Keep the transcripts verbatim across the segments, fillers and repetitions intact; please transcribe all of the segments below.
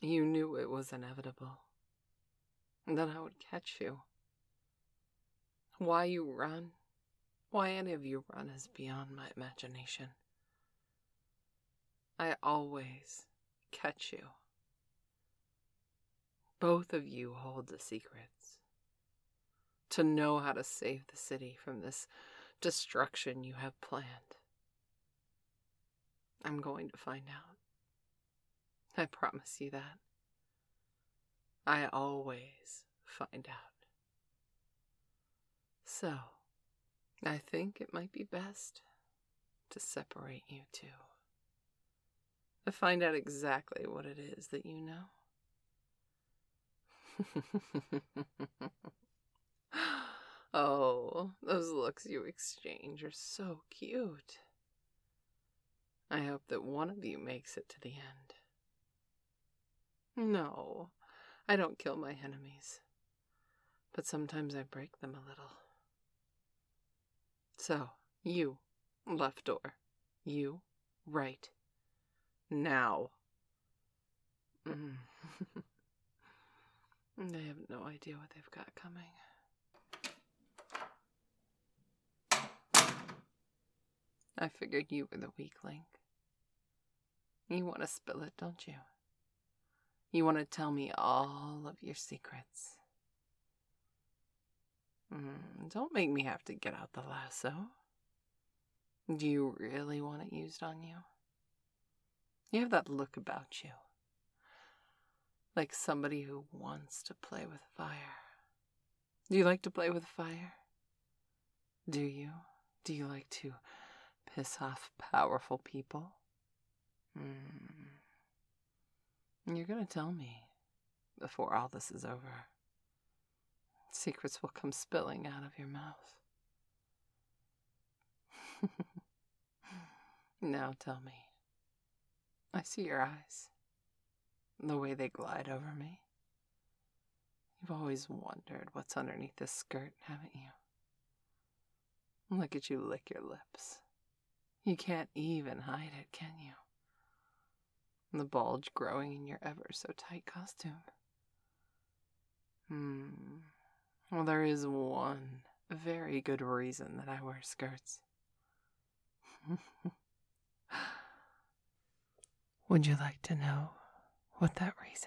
You knew it was inevitable, that I would catch you. Why you run, why any of you run is beyond my imagination. I always catch you. Both of you hold the secrets. To know how to save the city from this destruction you have planned. I'm going to find out. I promise you that. I always find out. So, I think it might be best to separate you two. To find out exactly what it is that you know. Oh, those looks you exchange are so cute. I hope that one of you makes it to the end. No, I don't kill my enemies, but sometimes I break them a little. So, you, left door. You, right. Now. Mm. They have no idea what they've got coming. I figured you were the weak link. You want to spill it, don't you? You want to tell me all of your secrets. Mm, don't make me have to get out the lasso. Do you really want it used on you? You have that look about you. Like somebody who wants to play with fire. Do you like to play with fire? Do you? Do you like to piss off powerful people? Hmm. You're gonna tell me before all this is over. Secrets will come spilling out of your mouth. Now tell me. I see your eyes. The way they glide over me. You've always wondered what's underneath this skirt, haven't you? Look at you lick your lips. You can't even hide it, can you? The bulge growing in your ever so tight costume. Hmm. Well, there is one very good reason that I wear skirts. Would you like to know what that reason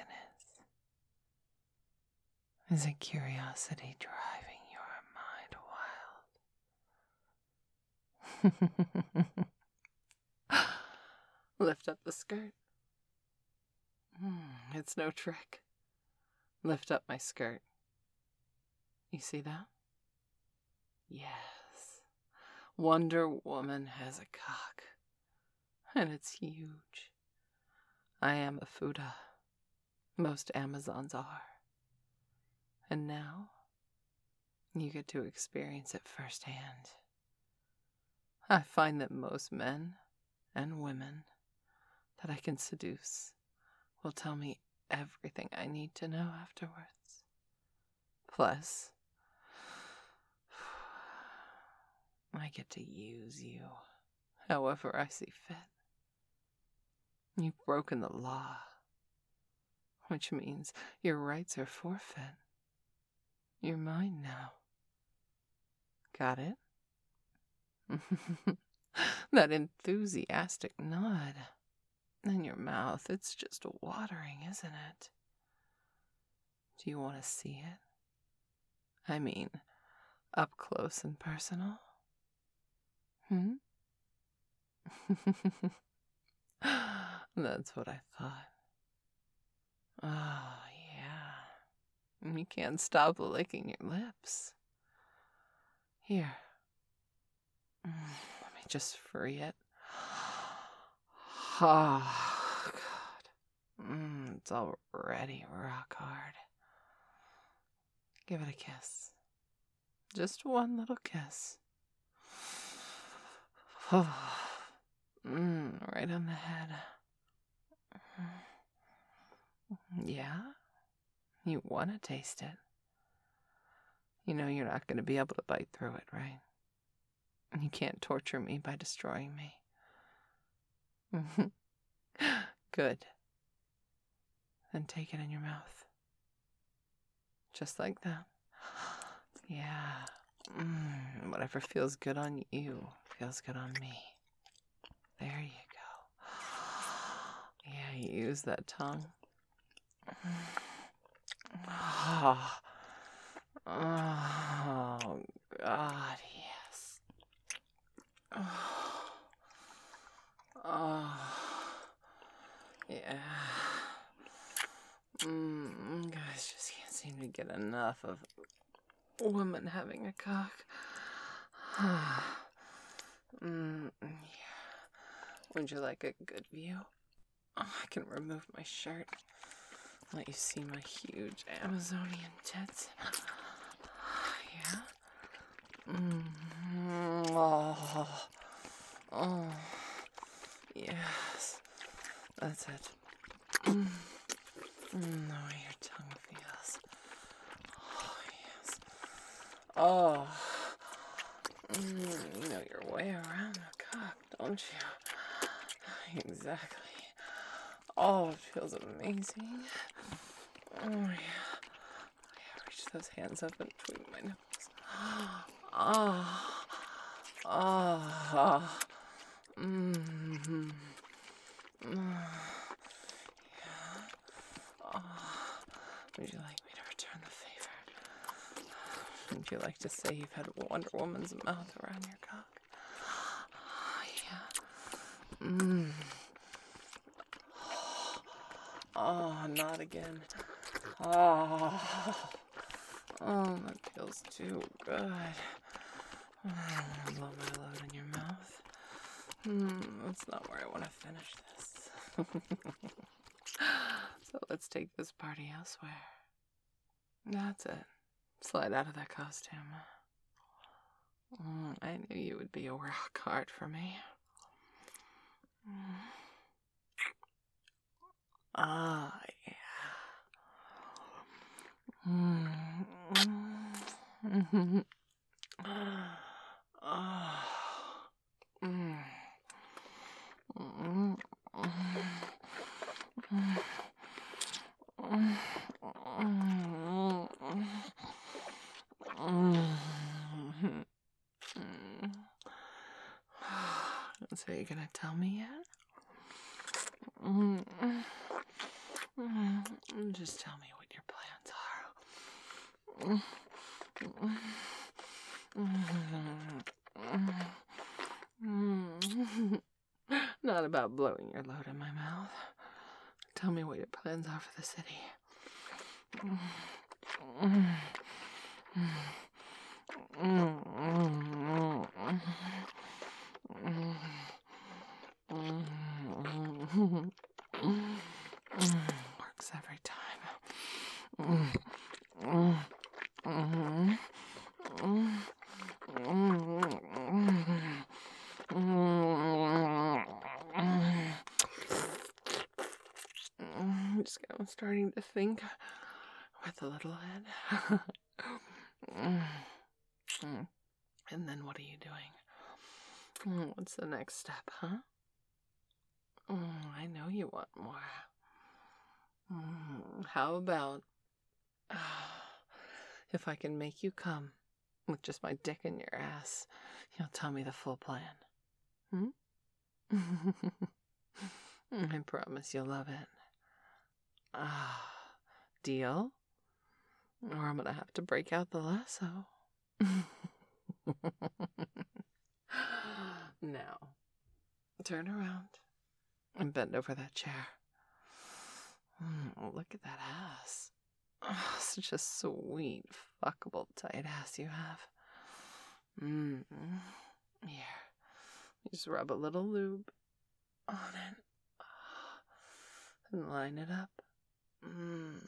is? Is it curiosity driving your mind wild? Lift up the skirt. Mm, it's no trick. Lift up my skirt. You see that? Yes. Wonder Woman has a cock. And it's huge. I am a Fuda. Most Amazons are. And now, you get to experience it firsthand. I find that most men and women that I can seduce will tell me everything I need to know afterwards. Plus, I get to use you however I see fit. You've broken the law, which means your rights are forfeit. You're mine now. Got it? That enthusiastic nod. And your mouth, it's just watering, isn't it? Do you want to see it? I mean, up close and personal? Hmm? That's what I thought. Oh, yeah. You can't stop licking your lips. Here. Let me just free it. Oh, God. Mm, it's already rock hard. Give it a kiss. Just one little kiss. Oh, mm, right on the head. Yeah? You want to taste it. You know you're not going to be able to bite through it, right? You can't torture me by destroying me. Good. Then take it in your mouth. Just like that. Yeah. Mm, whatever feels good on you feels good on me. There you go. Yeah, you use that tongue. Oh, oh God, yes. Oh, oh yeah. Mm, guys just can't seem to get enough of a woman having a cock. mm, yeah. Would you like a good view? Oh, I can remove my shirt. Let you see my huge Amazonian tits. Yeah. Mm, oh, oh, yes. That's it. Mm, mm, the way your tongue feels. Oh, yes. Oh. Mm, you know your way around the cock, don't you? Exactly. Oh, it feels amazing. Oh, yeah. Yeah, reach those hands up in between my nipples. Oh. Oh. Mm-hmm. Yeah. Oh. Would you like me to return the favor? Would you like to say you've had Wonder Woman's mouth around your cock? Oh, yeah. Mm. Oh, not again. Oh. Oh, that feels too good. Oh, I want to blow my load in your mouth. Hmm, that's not where I want to finish this. So let's take this party elsewhere. That's it. Slide out of that costume. Mm, I knew you would be a rock hard for me. Mm. Ah, yeah. Mm. Mm. Ah. Mm. Mm. Mm. So you're gonna tell me yet? Just tell me what your plans are. Not about blowing your load in my mouth. Tell me what your plans are for the city. Works every time. I'm just I'm starting to think with a little head. And then what are you doing? What's the next step, huh? I know you want more. How about if I can make you come with just my dick in your ass, you'll tell me the full plan. Hmm? I promise you'll love it. Ah, deal? Or I'm gonna have to break out the lasso. Now, turn around and bend over that chair. Mm, look at that ass. Oh, such a sweet, fuckable, tight ass you have. Mm. Here, just rub a little lube on it and line it up. Mm.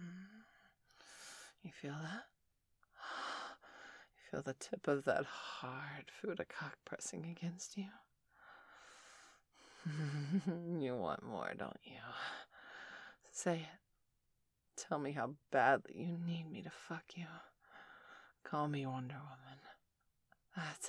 You feel that? You feel the tip of that hard Fuda cock pressing against you? You want more, don't you? Say it. Tell me how badly you need me to fuck you. Call me Wonder Woman. That's it.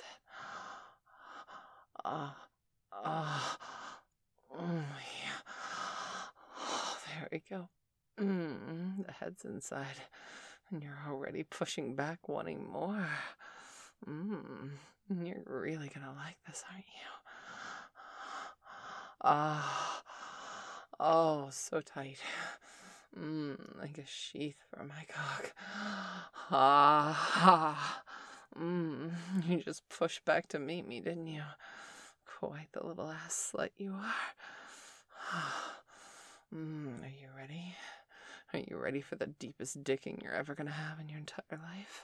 Ah, ah, oh, yeah. Oh, there we go. Mm, the head's inside, and you're already pushing back, wanting more. Mmm, you're really gonna like this, aren't you? Ah, oh, so tight. Mmm, like a sheath for my cock. Ah, mmm, you just pushed back to meet me, didn't you? Quite the little ass slut you are. Mmm, are you ready? Are you ready for the deepest dicking you're ever gonna have in your entire life?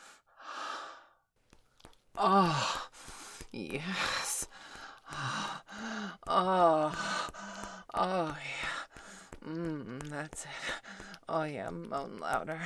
Oh, yes. Oh, oh, oh yeah. Mmm, that's it. Oh yeah, moan louder.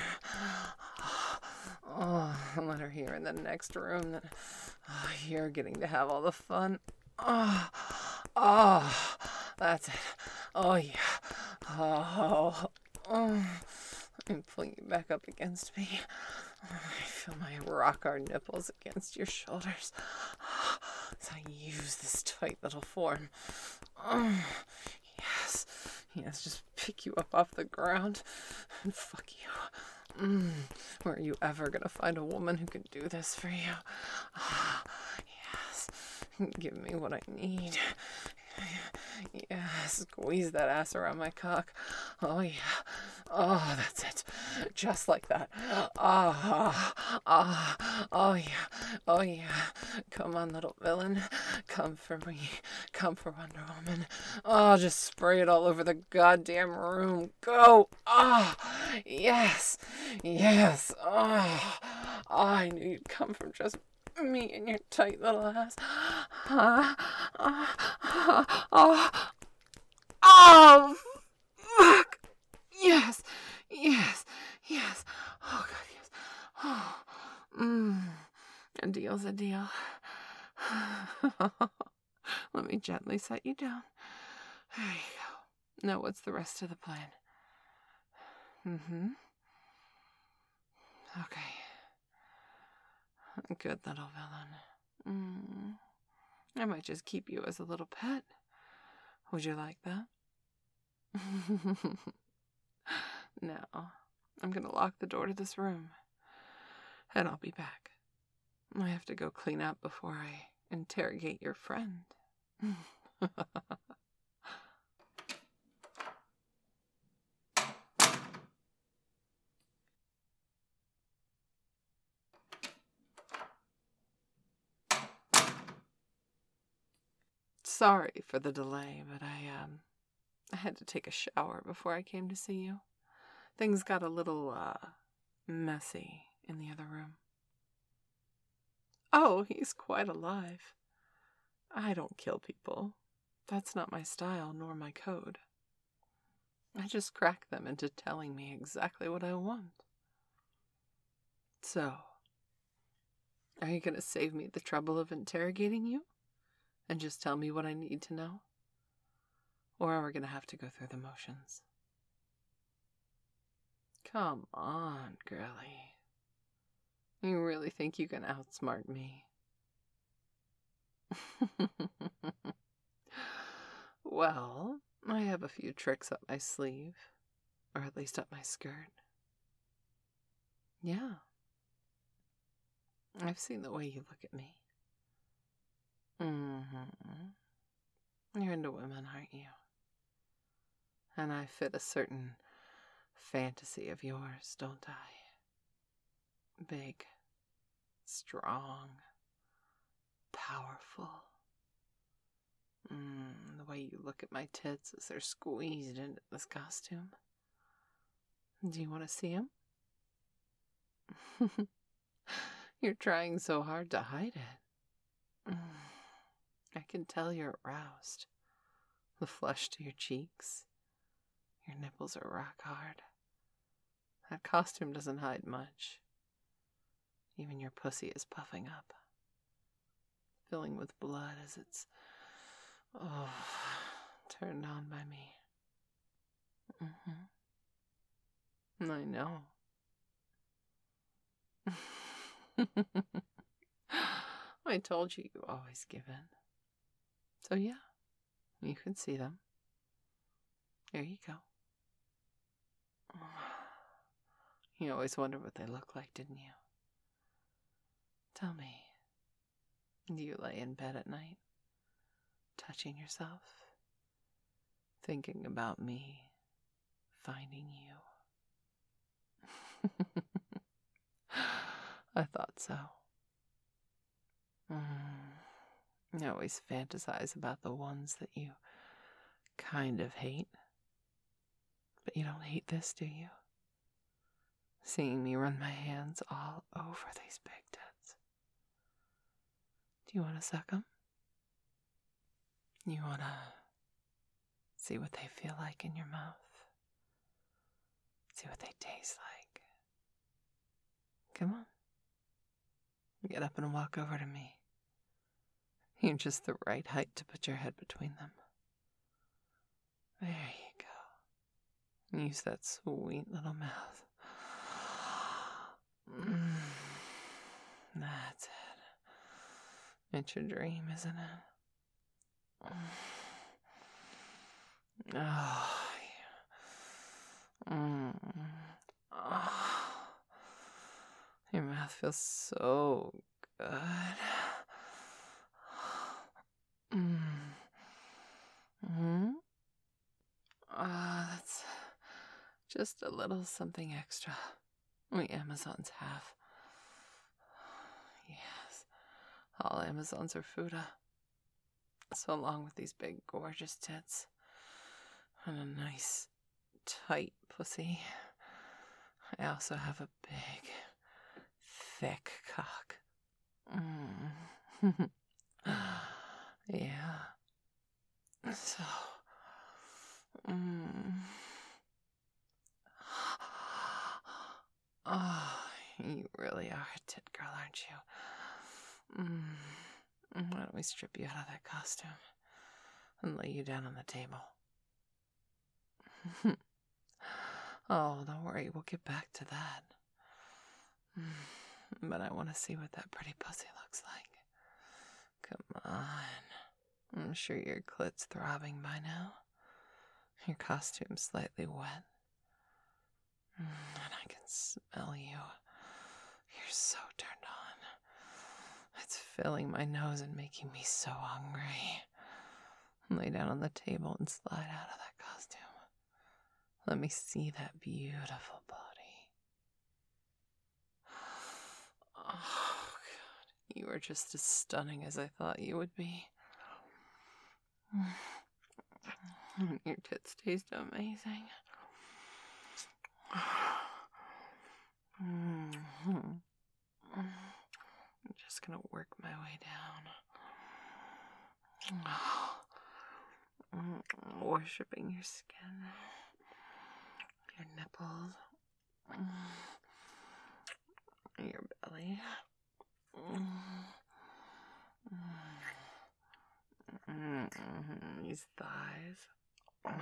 Oh, let her hear in the next room that oh, you're getting to have all the fun. Oh, oh, that's it. Oh yeah. Oh, oh. Let me pull you back up against me. I feel my rock hard nipples against your shoulders as I use this tight little form. Oh, yes, yes, just pick you up off the ground and fuck you. Mm, where are you ever gonna find a woman who can do this for you? Ah, yes, give me what I need. Yeah, squeeze that ass around my cock. Oh yeah. Oh, that's it. Just like that. Ah, ah, oh yeah. Oh yeah. Come on, little villain. Come for me. Come for Wonder Woman. Oh, just spray it all over the goddamn room. Go. Ah, oh, yes. Yes. Ah, oh, oh, I knew you'd come from just me and your tight little ass. Ah, ah, ah, ah. Oh, fuck. Yes, yes, yes. Oh, God, yes. Oh, mm. A deal's a deal. Let me gently set you down. There you go. Now, what's the rest of the plan? Mm-hmm. Okay. Good little villain. Mm. I might just keep you as a little pet. Would you like that? Now, I'm gonna lock the door to this room, and I'll be back. I have to go clean up before I interrogate your friend. Sorry for the delay, but I, um, I had to take a shower before I came to see you. Things got a little, uh, messy in the other room. Oh, he's quite alive. I don't kill people. That's not my style nor my code. I just crack them into telling me exactly what I want. So, are you going to save me the trouble of interrogating you? And just tell me what I need to know? Or are we going to have to go through the motions? Come on, girlie. You really think you can outsmart me? Well, I have a few tricks up my sleeve. Or at least up my skirt. Yeah. I've seen the way you look at me. Mm-hmm. You're into women, aren't you? And I fit a certain fantasy of yours, don't I? Big, strong, powerful. Mm, the way you look at my tits as they're squeezed into this costume. Do you want to see them? You're trying so hard to hide it. Mm, I can tell you're aroused. The flush to your cheeks. Your nipples are rock hard. That costume doesn't hide much. Even your pussy is puffing up, filling with blood as it's, oh, turned on by me. Mm-hmm. I know. I told you you always give in. So yeah, you can see them. There you go. You always wondered what they look like, didn't you? Tell me, do you lay in bed at night, touching yourself, thinking about me, finding you? I thought so. Mm. I always fantasize about the ones that you kind of hate. But you don't hate this, do you? Seeing me run my hands all over these big tits. Do you want to suck them? You want to see what they feel like in your mouth? See what they taste like? Come on. Get up and walk over to me. You're just the right height to put your head between them. There you go. Use that sweet little mouth. Mm, that's it. It's your dream, isn't it? Oh, yeah. Mm. Oh. Your mouth feels so good. Mm. Mm-hmm. Ah, uh, that's just a little something extra. We Amazons have. Yes. All Amazons are Fuda. So along with these big, gorgeous tits. And a nice, tight pussy. I also have a big, thick cock. Mm. Yeah. So. Mm. Oh, you really are a tit girl, aren't you? Mm. Why don't we strip you out of that costume and lay you down on the table? Oh, don't worry, we'll get back to that. But I want to see what that pretty pussy looks like. Come on. I'm sure your clit's throbbing by now. Your costume's slightly wet. And I can smell you. You're so turned on. It's filling my nose and making me so hungry. Lay down on the table and slide out of that costume. Let me see that beautiful body. Oh, God. You are just as stunning as I thought you would be. Your tits taste amazing. Mm-hmm. I'm just gonna work my way down. Mm, worshipping your skin, your nipples, your belly, mm-hmm. These thighs.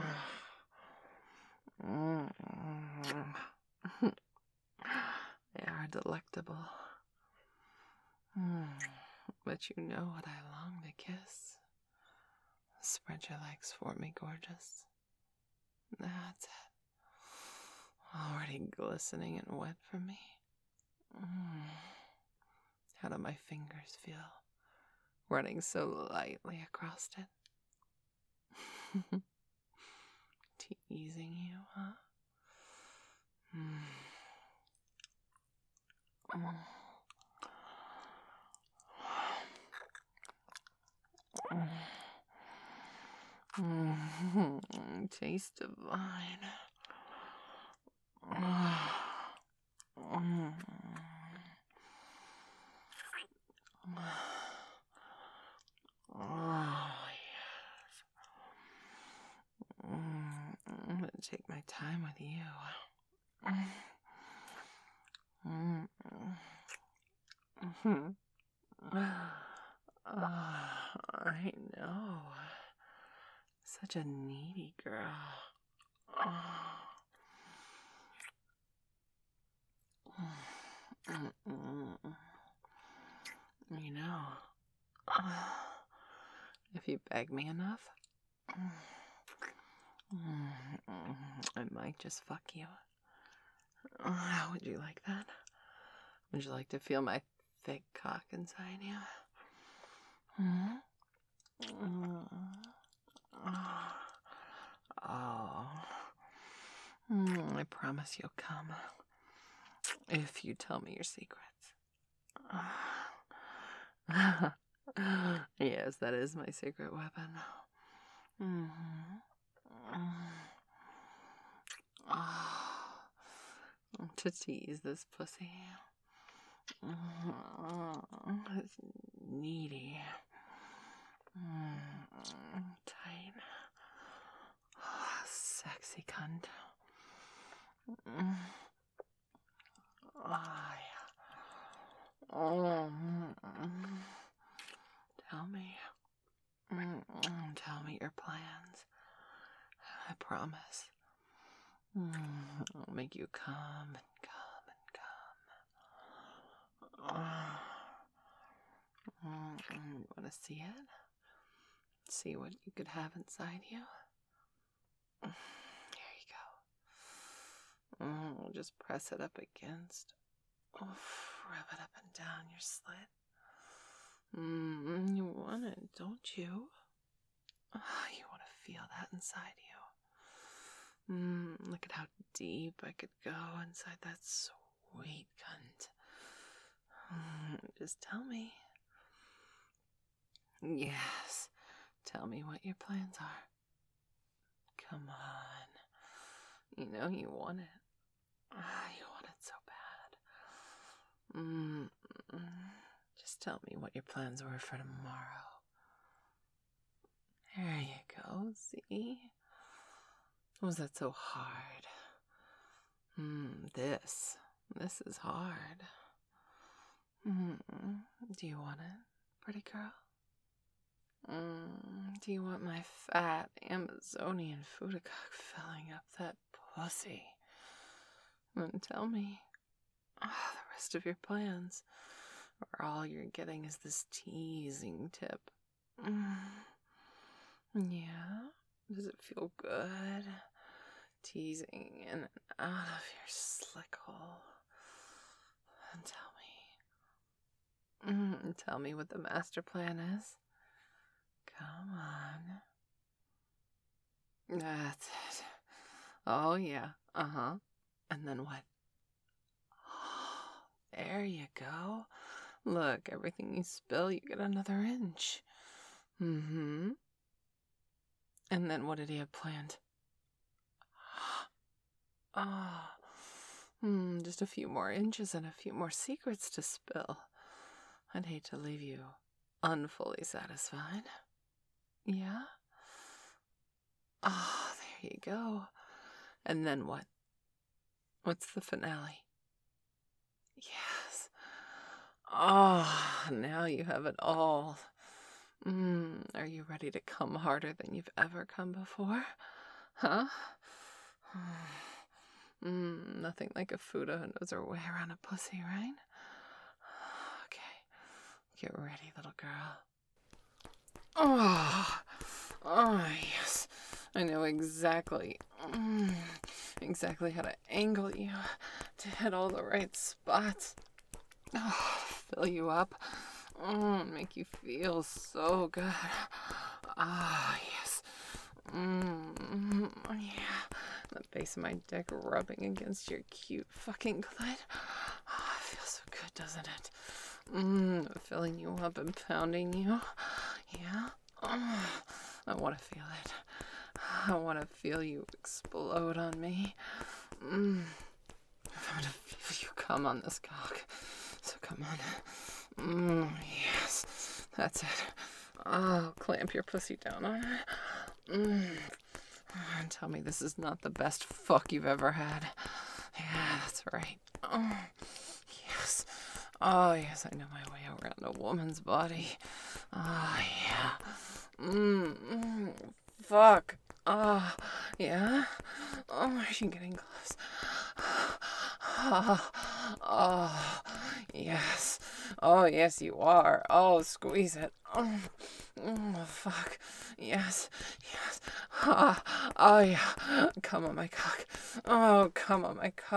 Mm-hmm. They are delectable. Mm. But you know what I long to kiss. Spread your legs for me, gorgeous. That's it. Already glistening and wet for me. Mm. How do my fingers feel? Running so lightly across it. Teasing you, huh? Mm. Mm. Mm-hmm. Taste divine. Mm. Oh, yes. Mm. I'm gonna take my time with you. Mm. Mm. Oh, I know. Such a needy girl. Oh. Mm-mm. You know, if you beg me enough, I might just fuck you. How would you like that? Would you like to feel my thick cock inside you? Hmm? Oh. Mm, I promise you'll come. If you tell me your secrets. Yes, that is my secret weapon. Mm-hmm. Oh, to tease this pussy. It's needy. Tight. Sexy cunt. Oh, yeah. Oh, tell me. Tell me your plans. I promise. I'll make you come and come and come. You want to see it? See what you could have inside you? Here you go. We'll just press it up against. Rub it up and down your slit. Mm, you want it, don't you? Oh, you want to feel that inside you. Mm, look at how deep I could go inside that sweet cunt. Mm, just tell me. Yes, tell me what your plans are. Come on. You know you want it. Ah, you want it so bad. Mm, just tell me what your plans were for tomorrow. There you go, see? Was that so hard? Mm, this, this is hard. Mm, do you want it, pretty girl? Mm, do you want my fat Amazonian Fudacock filling up that pussy? Then tell me. Oh, the rest of your plans, or all you're getting is this teasing tip. Mm. Yeah? Does it feel good? Teasing in and out of your slick hole. And tell me. Mm, tell me what the master plan is. Come on. That's it. Oh, yeah. Uh-huh. And then what? Oh, there you go. Look, everything you spill, you get another inch. Mm-hmm. And then what did he have planned? Ah, oh, mm, just a few more inches and a few more secrets to spill. I'd hate to leave you unfully satisfied. Yeah? Ah, oh, there you go. And then what? What's the finale? Yes. Ah, oh, now you have it all. Mm, are you ready to come harder than you've ever come before? Huh? Mm, nothing like a Fuda who knows her way around a pussy, right? Okay, get ready, little girl. Oh, oh yes, I know exactly, mm, exactly how to angle you to hit all the right spots. Oh, fill you up, mm, make you feel so good. Ah, yes. Mm, yeah. The base of my dick rubbing against your cute fucking clit. Oh, it feels so good, doesn't it? Mmm, filling you up and pounding you. Yeah? Oh, I want to feel it. I want to feel you explode on me. Mmm. I want to feel you come on this cock. So come on. Mmm, yes. That's it. Oh, clamp your pussy down on it. Mmm. And tell me this is not the best fuck you've ever had. Yeah, that's right. Oh, yes. Oh, yes, I know my way around a woman's body. Oh, yeah. Mmm, mm, fuck. Oh, yeah? Oh, are you getting close? Oh, oh, yes. Oh, yes, you are. Oh, squeeze it. Oh, oh fuck. Yes, yes. Ah, oh, yeah. Come on my cock. Oh, come on my cock.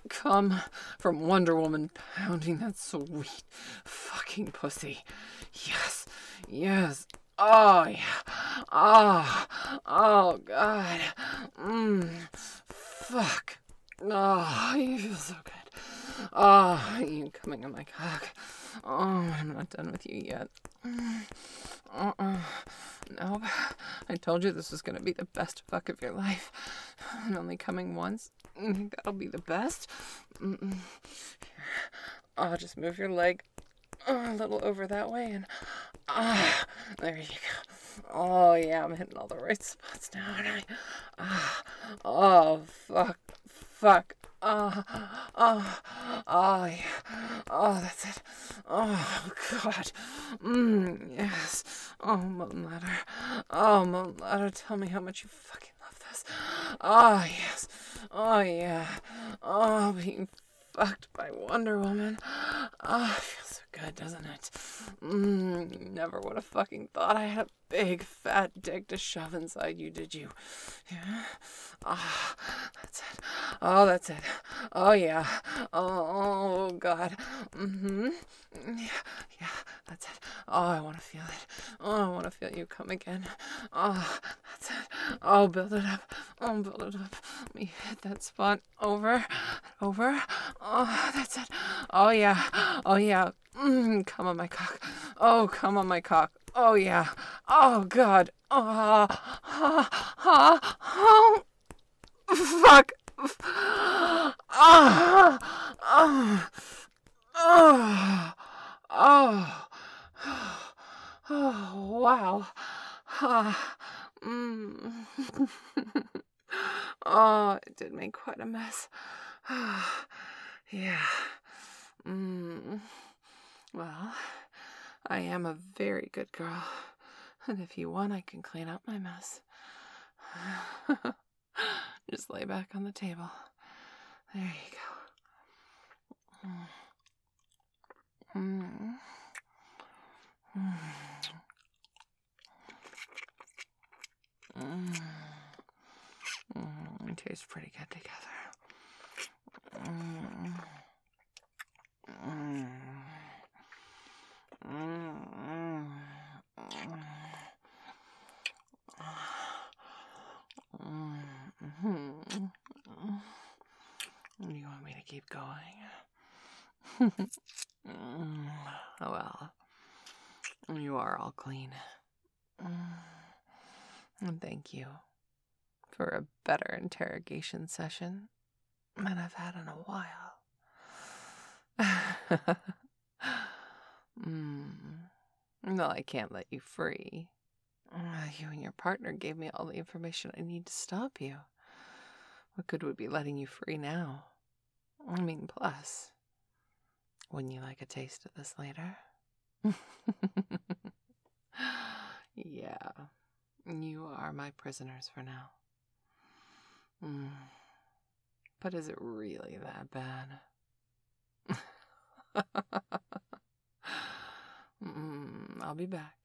come from Wonder Woman pounding that sweet fucking pussy. Yes, yes. Oh, yeah. Oh, oh, God. Mmm. Fuck. Oh, you feel so good. Oh, you coming on my cock. Oh, I'm not done with you yet. Uh-uh. No, I told you this was gonna be the best fuck of your life. And only coming once. That'll be the best. Mm-mm. Here. Oh, just move your leg oh, a little over that way and ah, there you go. Oh yeah, I'm hitting all the right spots now, aren't I? Ah, oh fuck, fuck. Oh, oh, oh yeah. Oh, that's it. Oh God. Mmm, yes. Oh, Molten Ladder. Oh, Molten Ladder, tell me how much you fucking love this. Oh yes. Oh yeah. Oh, being fucked by Wonder Woman. Oh, it feels so good, doesn't it? Mmm, never would have fucking thought I had a big fat dick to shove inside you, did you? Yeah? Ah, oh, that's it. Oh, that's it. Oh, yeah. Oh, God. Mm-hmm. Yeah, yeah, that's it. Oh, I want to feel it. Oh, I want to feel you come again. Oh, that's it. Oh, build it up. Oh, build it up. Let me hit that spot. Over. Over. Oh, that's it. Oh, yeah. Oh, yeah. Mm, come on my cock. Oh, come on my cock. Oh, yeah. Oh, God. Oh, oh, oh, oh. Fuck. Oh, oh, oh, oh, oh, wow. Ah, mm. Oh, it did make quite a mess. Yeah. Mm. Well, I am a very good girl. And if you want, I can clean up my mess. Just lay back on the table. There you go. Mm. Mm. Mm. Mm. It tastes pretty good together. Mm. Mm. Mm. Mm. You want me to keep going? Mm. Oh well. You are all clean. Mm. And thank you for a better interrogation session than I've had in a while. mm. Well, I can't let you free. Uh, you and your partner gave me all the information I need to stop you. What good would be letting you free now? I mean, plus, wouldn't you like a taste of this later? Yeah, you are my prisoners for now. Mm. But is it really that bad? mm, I'll be back.